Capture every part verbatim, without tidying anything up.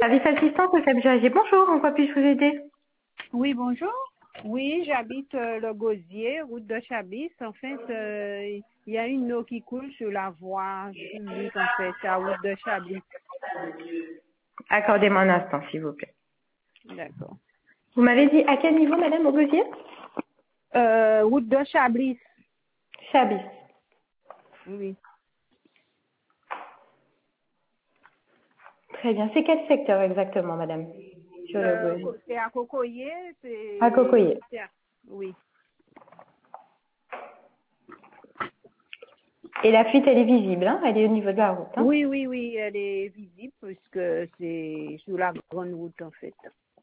Service assistance au Cap G. Bonjour, en quoi puis-je vous aider? Oui, bonjour. Oui, j'habite euh, le Gosier, route de Chablis. En fait, euh, il y a une eau qui coule sur la voie publique, en fait, à route de Chablis. Accordez-moi un instant, s'il vous plaît. D'accord. Vous m'avez dit à quel niveau, madame, au Gosier? Euh, route de Chablis. Chablis. Oui. Très bien. C'est quel secteur exactement, madame? Sur le Euh, Gosier. c'est à Cocoyer, À c'est... Cocoyer. c'est à- Oui. Et la fuite, elle est visible, hein? Elle est au niveau de la route, hein? Oui, oui, oui, elle est visible puisque c'est sur la grande route, en fait.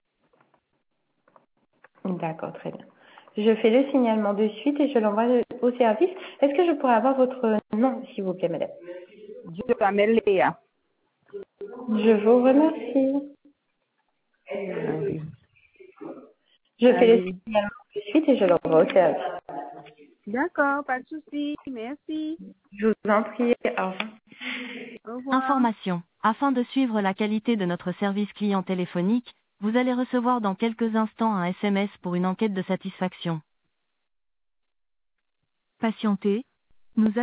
D'accord, très bien. Je fais le signalement de suite et je l'envoie au service. Est-ce que je pourrais avoir votre nom, s'il vous plaît, madame? Je m'appelle Léa. Je vous remercie. Allez. Je fais le Allez. signalement de suite et je l'envoie au service. D'accord, pas de souci. Merci. Je vous en prie. Au revoir. Au revoir. Information. Afin de suivre la qualité de notre service client téléphonique, vous allez recevoir dans quelques instants un S M S pour une enquête de satisfaction. Patientez. Nous